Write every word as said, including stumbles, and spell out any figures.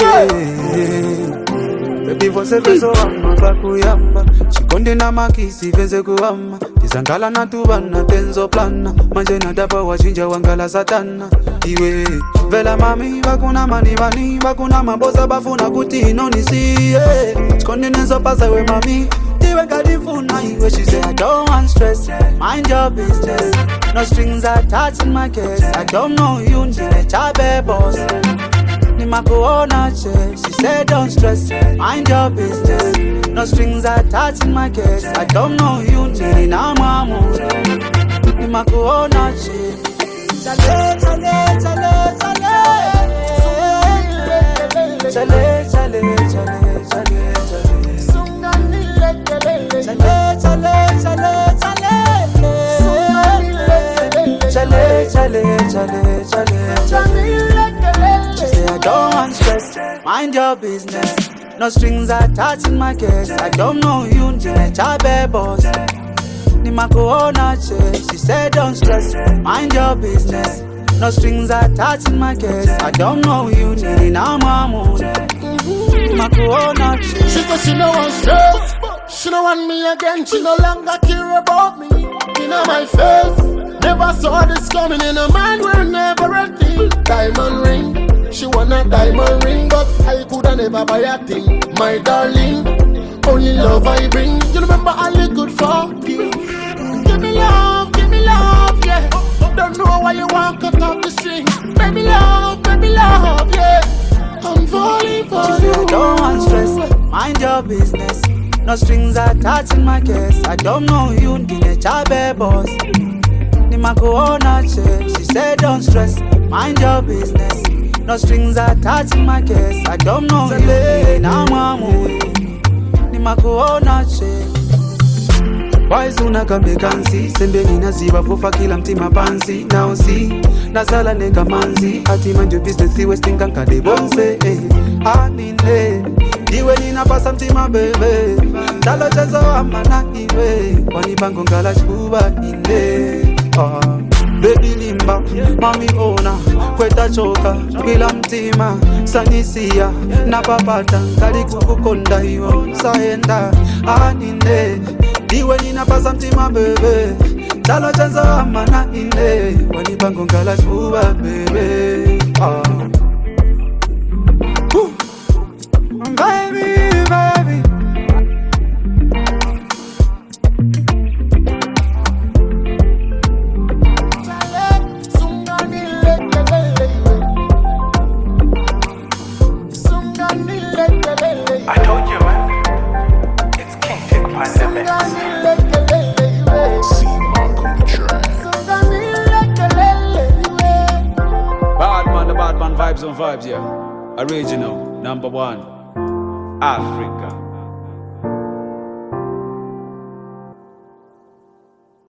Baby vose vezo wama kakuyamba Chikonde na makisi veze kuwama Tizangala na tubana tenzo plana Manje na dapa wachinja wangala satana Iwe vela mami wakuna mani mani Wakuna maboza bafuna kuti inonisi Chikonde nenzo pasa we mami Tiwe kadifuna iwe. She say I don't want stress, mind your business. No strings attached in my case. I don't know you, nile chabe boss Nimakuona che. She said don't stress, mind your business. No strings attached in my case. I don't know you, nile na mamu Nimakuona che. Chale, chale, chale, chale Chale, chale, chale, chale, chale Chale, chale, chale, chale Chale, chale, chale, chale, chale She say I don't want stress, mind your business. No strings attached in my case. I don't know you, nile chabe boss Nimakuona che. She said don't stress, mind your business. No strings attached in my case. I don't know you, nile na mamu Nimakuona che. She said she no want stress. She don't want me again, she no longer care about me. In my face, never saw this coming. In her mind, we're never ready. Diamond ring, she want a diamond ring, but I coulda never buy a thing. My darling, only love I bring. You remember I look good for you. Give me love, give me love, yeah. Don't know why you want cut off the string. Baby love, baby love, yeah. I'm falling for you. You. I don't want stress, mind your business. No strings attached in my case. I don't know you, nile chabe boss Nimakuona che. She said don't stress, mind your business. No strings attached in my case. I don't know you, nile na mamu Nimakuona che. Wise unakambe kansi Sembeni naziba fufa kila mtima pansi Now see, nazala neka manzi Ati mind your business iwe stinka nkade bonse eh. Anine Iwe ninapasa mtima bebe Talo chezo amana iwe Wanibango ngala shuba ine oh. Baby limba, mami ona Kweta choka, bila mtima Sanisia, napapata Kali kukukonda hiyo Saenda, anine Iwe ninapasa mtima bebe Talo chezo amana ine Wanibango ngala shuba bebe oh. Baby, baby I told you, man. It's King Tip Pandemic. See Mark on the track. Bad man, the bad man vibes on vibes, yeah. Original, number one, Africa.